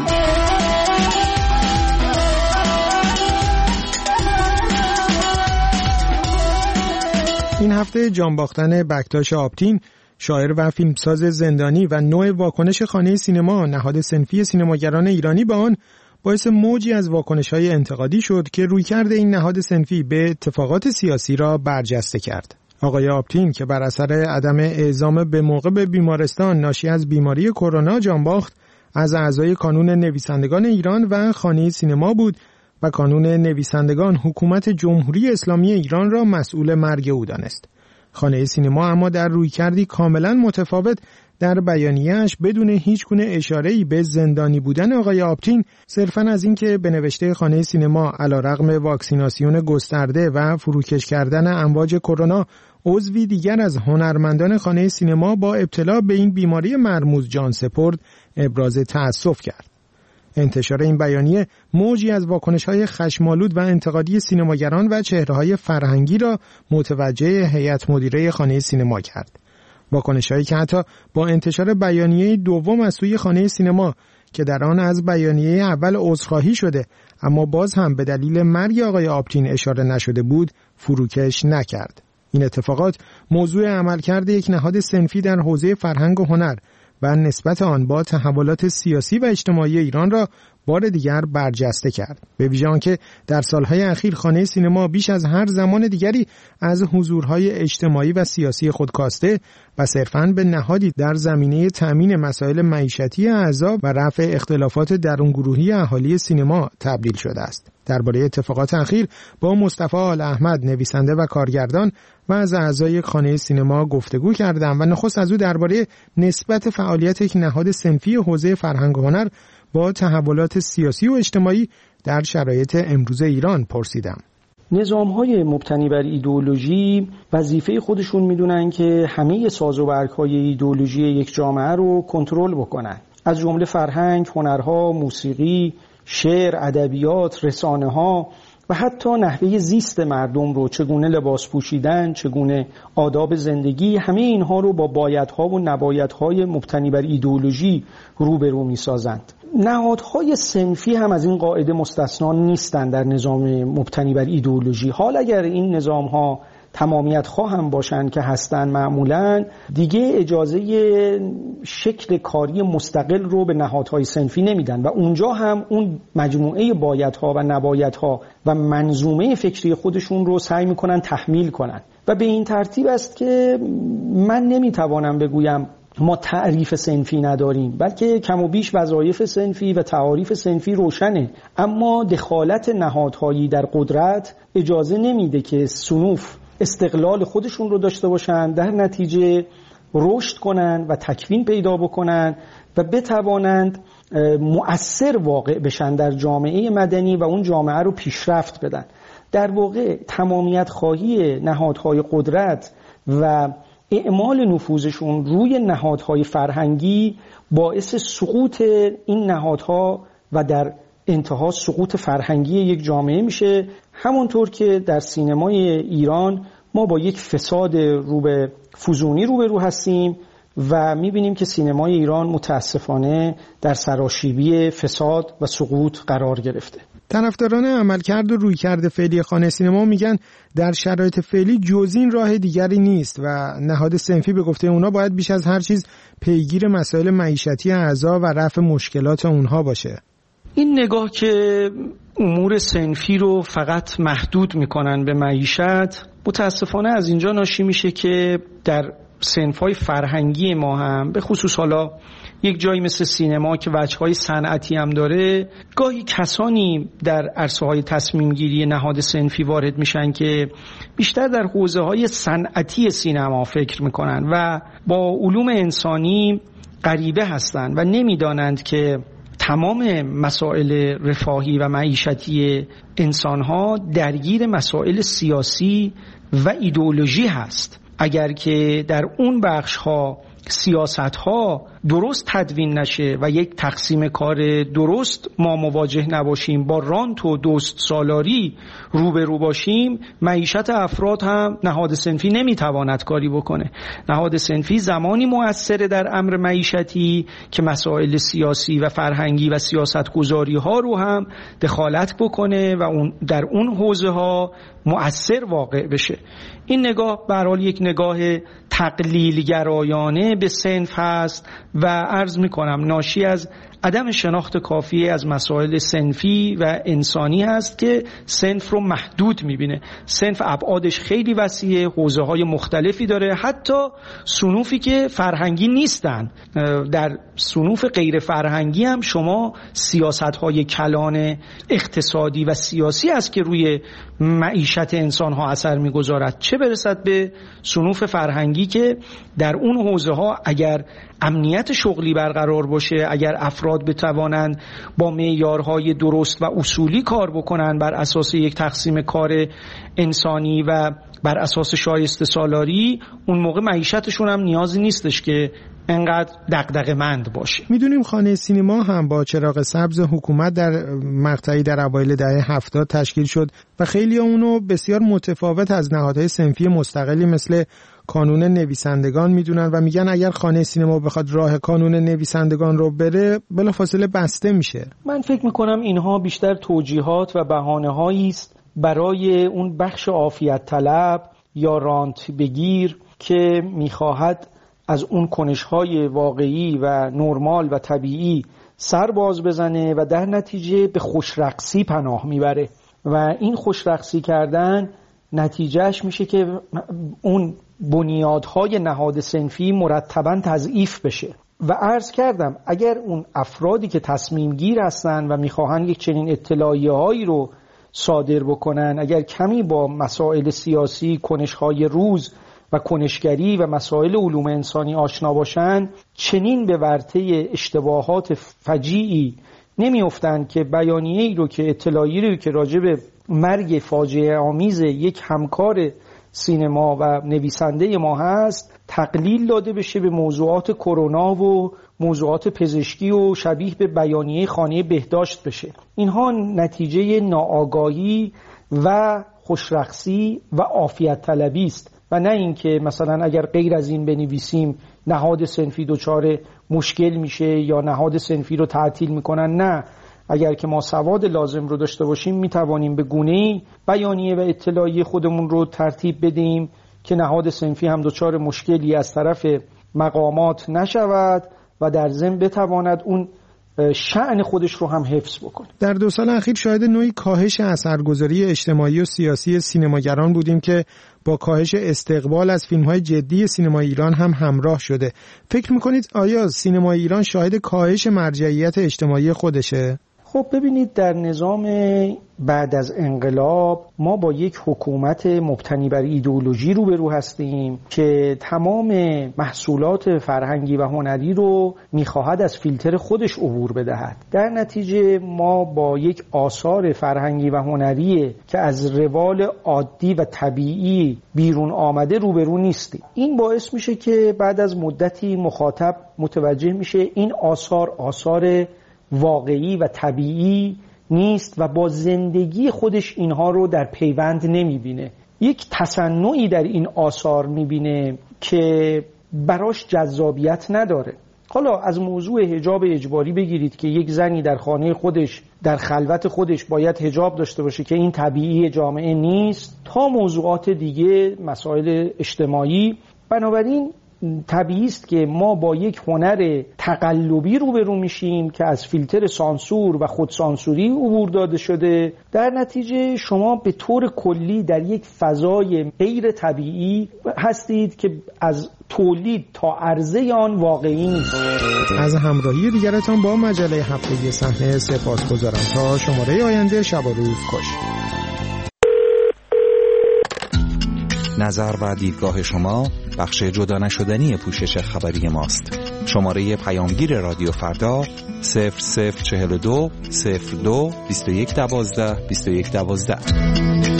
این هفته جانباختن بکتاش آپتین، شاعر و فیلمساز زندانی و نوع واکنش خانه سینما نهاد صنفی سینماگران ایرانی به آن باعث موجی از واکنش‌های انتقادی شد که رویکرد این نهاد صنفی به اتفاقات سیاسی را برجسته کرد. آقای آپتین که بر اثر عدم اعزام به موقع به بیمارستان ناشی از بیماری کرونا جان باخت، از اعضای کانون نویسندگان ایران و خانه سینما بود و کانون نویسندگان حکومت جمهوری اسلامی ایران را مسئول مرگ او دانست. خانه سینما اما در رویکردی کاملا متفاوت در بیانیه‌اش بدون هیچ گونه اشاره‌ای به زندانی بودن آقای آپتین، صرفاً از اینکه به نوشته خانه سینما علیرغم واکسیناسیون گسترده و فروکش کردن امواج کرونا، عضوی دیگر از هنرمندان خانه سینما با ابتلا به این بیماری مرموز جان سپرد، ابراز تأسف کرد. انتشار این بیانیه موجی از واکنش‌های خشم‌آلود و انتقادی سینماگران و چهره‌های فرهنگی را متوجه هیئت مدیره خانه سینما کرد. واکنش‌هایی که حتی با انتشار بیانیه دوم از سوی خانه سینما که در آن از بیانیه اول عذرخواهی شده اما باز هم به دلیل مرگ آقای آپتین اشاره نشده بود، فروکش نکرد. این اتفاقات موضوع عملکرد یک نهاد صنفی در حوزه فرهنگ و هنر و نسبت آن با تحولات سیاسی و اجتماعی ایران را بار دیگر برجسته کرد. به ویژه آنکه در سالهای اخیر خانه سینما بیش از هر زمان دیگری از حضورهای اجتماعی و سیاسی خود کاسته و صرفاً به نهادی در زمینه تأمین مسائل معیشتی اعضا و رفع اختلافات درونگروهی اهالی سینما تبدیل شده است. درباره اتفاقات اخیر با مصطفی آل احمد، نویسنده و کارگردان و از اعضای خانه سینما گفتگو کردم و نخست از او درباره نسبت فعالیت یک نهاد صنفی حوزه فرهنگ و هنر با تحولات سیاسی و اجتماعی در شرایط امروز ایران پرسیدم. نظام‌های مبتنی بر ایدئولوژی وظیفه خودشون میدونن که همه سازوبرگ‌های ایدئولوژی یک جامعه رو کنترل بکنن، از جمله فرهنگ، هنرها، موسیقی، شعر، ادبیات، رسانه‌ها و حتی نحوه زیست مردم رو، چگونه لباس پوشیدن، چگونه آداب زندگی، همه اینها رو با بایدها و نبایدهای مبتنی بر ایدئولوژی روبرو می‌سازند. نهادهای صنفی هم از این قاعده مستثنا نیستند در نظام مبتنی بر ایدئولوژی. حال اگر این نظام‌ها تمامیت خواهم باشند که هستند، معمولاً دیگه اجازه شکل کاری مستقل رو به نهادهای صنفی نمیدن و اونجا هم اون مجموعه بایدها و نبایدها و منظومه فکری خودشون رو سعی میکنن تحمیل کنن و به این ترتیب است که من نمیتوانم بگویم ما تعریف صنفی نداریم، بلکه کم و بیش وظایف صنفی و تعاریف صنفی روشنه، اما دخالت نهادهایی در قدرت اجازه نمیده که صنوف استقلال خودشون رو داشته باشن، در نتیجه رشد کنن و تکوین پیدا بکنن و بتوانند مؤثر واقع بشن در جامعه مدنی و اون جامعه رو پیشرفت بدن. در واقع تمامیت خواهی نهادهای قدرت و اعمال نفوذشون روی نهادهای فرهنگی باعث سقوط این نهادها و در انتها سقوط فرهنگی یک جامعه میشه. همونطور که در سینمای ایران ما با یک فساد رو به فزونی روبرو هستیم و میبینیم که سینمای ایران متاسفانه در سراشیبی فساد و سقوط قرار گرفته. طرفداران عملکرد و رویکرد فعلی خانه سینما میگن در شرایط فعلی جز این راه دیگری نیست و نهاد صنفی به گفته اونا باید بیش از هر چیز پیگیر مسائل معیشتی اعضا و رفع مشکلات اونها باشه. این نگاه که امور صنفی رو فقط محدود میکنن به معیشت متاسفانه از اینجا ناشی میشه که در صنف‌های فرهنگی ما هم به خصوص حالا یک جایی مثل سینما که وجه‌های صنعتی هم داره، گاهی کسانی در عرصه‌های تصمیم‌گیری نهاد صنفی وارد میشن که بیشتر در حوزه‌های صنعتی سینما فکر میکنن و با علوم انسانی غریبه هستند و نمیدانند که تمام مسائل رفاهی و معیشتی انسان‌ها درگیر مسائل سیاسی و ایدئولوژی هست. اگر که در اون بخش‌ها سیاست‌ها درست تدوین نشه و یک تقسیم کار درست ما مواجه نباشیم، با رانت و دوست سالاری روبرو باشیم، معیشت افراد هم نهاد صنفی نمیتواند کاری بکنه. نهاد صنفی زمانی مؤثره در امر معیشتی که مسائل سیاسی و فرهنگی و سیاستگذاری ها رو هم دخالت بکنه و اون در اون حوزه ها مؤثر واقع بشه. این نگاه به هر حال یک نگاه تقلیل گرایانه به صنف هست و عرض میکنم ناشی از عدم شناخت کافی از مسائل صنفی و انسانی هست که صنف رو محدود میبینه. صنف ابعادش خیلی وسیعه، حوزه های مختلفی داره، حتی صنوفی که فرهنگی نیستن. در صنوف غیر فرهنگی هم شما سیاست های کلان اقتصادی و سیاسی است که روی معیشت انسان ها اثر میگذارد، چه برسد به صنوف فرهنگی که در اون حوزه ها اگر امنیت شغلی برقرار باشه، اگر افراد بتوانند با معیارهای درست و اصولی کار بکنن بر اساس یک تقسیم کار انسانی و بر اساس شایسته سالاری، اون موقع معیشتشون هم نیازی نیستش که انقدر دغدغه‌مند باشه. میدونیم خانه سینما هم با چراغ سبز حکومت در مقطعی در اوایل دهه هفتاد تشکیل شد و خیلی اونو بسیار متفاوت از نهادهای صنفی مستقلی مثل کانون نویسندگان میدونن و میگن اگر خانه سینما بخواد راه کانون نویسندگان رو بره بلافاصله بسته میشه. من فکر میکنم اینها بیشتر توجیهات و بهانه‌هایی است برای اون بخش عافیت طلب یا رانت بگیر که میخواهد از اون کنش‌های واقعی و نرمال و طبیعی سر باز بزنه و در نتیجه به خوشرقصی پناه میبره و این خوشرقصی کردن نتیجهش میشه که اون بنیادهای نهاد صنفی مرتباً تضعیف بشه. و عرض کردم اگر اون افرادی که تصمیم گیر هستن و میخواهن یک چنین اطلاعیه هایی رو صادر بکنن، اگر کمی با مسائل سیاسی، کنش‌های روز و کنشگری و مسائل علوم انسانی آشنا باشن، چنین به ورطه اشتباهات فجیعی نمیافتند که بیانیه‌ای رو که اطلاعیه‌ای رو که راجع به مرگ فاجعه آمیز یک همکار سینما و نویسنده ما هست تقلیل داده بشه به موضوعات کرونا و موضوعات پزشکی و شبیه به بیانیه خانه بهداشت بشه. اینها نتیجه ناآگاهی و خوشرقصی و عافیت طلبی است و نه اینکه مثلا اگر غیر از این بنویسیم نهاد صنفی دچار مشکل میشه یا نهاد صنفی رو تعطیل میکنن. نه، اگر که ما سواد لازم رو داشته باشیم میتوانیم به گونه‌ای بیانیه و اطلاعیه خودمون رو ترتیب بدیم که نهاد صنفی هم دچار مشکلی از طرف مقامات نشود و در ضمن بتواند اون شأن خودش رو هم حفظ بکنه. در دو سال اخیر شاهد نوعی کاهش اثرگذاری اجتماعی و سیاسی سینماگران بودیم که با کاهش استقبال از فیلم‌های جدی سینما ایران هم همراه شده. فکر می‌کنید آیا سینما ایران شاهد کاهش مرجعیت اجتماعی خودشه؟ خب ببینید، در نظام بعد از انقلاب ما با یک حکومت مبتنی بر ایدئولوژی روبرو هستیم که تمام محصولات فرهنگی و هنری رو میخواهد از فیلتر خودش عبور بدهد. در نتیجه ما با یک آثار فرهنگی و هنری که از روال عادی و طبیعی بیرون آمده روبرو نیستیم. این باعث میشه که بعد از مدتی مخاطب متوجه میشه این آثار آثار واقعی و طبیعی نیست و با زندگی خودش اینها رو در پیوند نمیبینه. یک تصنعی در این آثار میبینه که براش جذابیت نداره. حالا از موضوع حجاب اجباری بگیرید که یک زنی در خانه خودش در خلوت خودش باید حجاب داشته باشه که این طبیعی جامعه نیست، تا موضوعات دیگه، مسائل اجتماعی. بنابراین طبیعی است که ما با یک هنر تقلبی روبرو میشیم که از فیلتر سانسور و خودسانسوری عبور داده شده. در نتیجه شما به طور کلی در یک فضای غیر طبیعی هستید که از تولید تا عرضه آن واقعی نیست. از همراهی دیگرتان با مجله هفتگی صحنه سپاسگزارم. تا شماره آینده، شب و روز خوش. نظر و دیدگاه شما بخش جدا نشدنی پوشش خبری ماست. شماره پیامگیر رادیو فردا صفر صفر چهل و دو صفر دو بیست و یک دوازده بیست و یک دوازده.